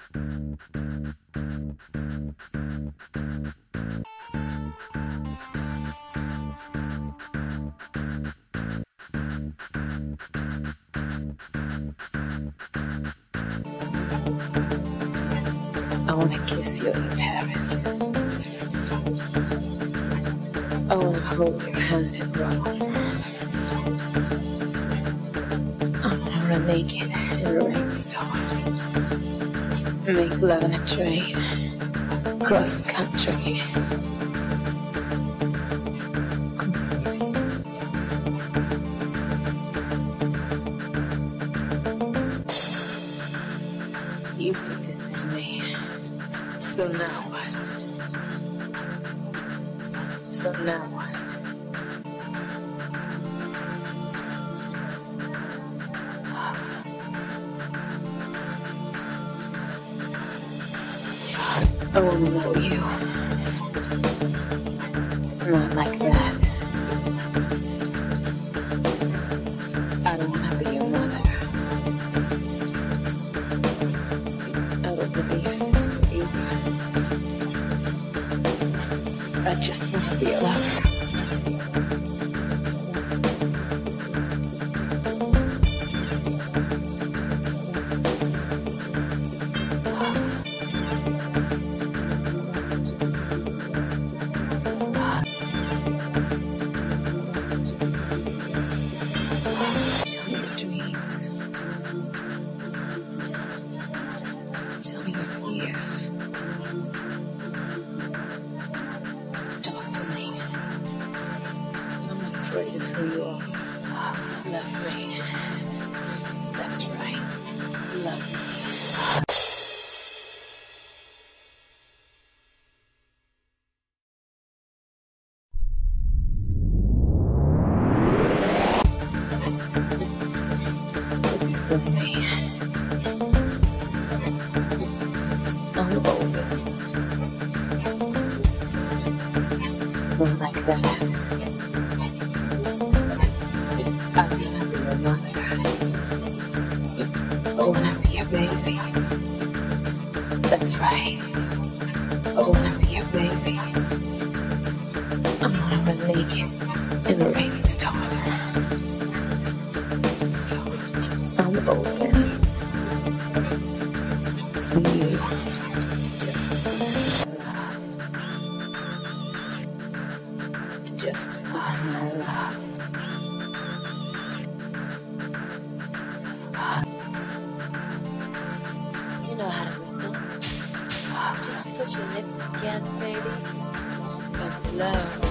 I wanna kiss you in Paris. I wanna hold your hand and roll. I wanna run naked in a rainstorm. Make love in a train. Cross country. You put this in me. So now what? So now what? I wanna know you. Not like that. I don't wanna be your mother. I don't wanna be your sister either. I just wanna be a lover. Tell me your dreams. Tell me your fears. Talk to me. I'm not afraid of who you are. Love me. That's right. Love me. Focus on me. I'm open. Not like that. I wanna be your mother. I wanna be your baby. That's right. I wanna be your baby. I'm gonna run naked in a rainstorm. I'm open for you. To justify my love. You know how to listen. Just put your lips together, baby. Love.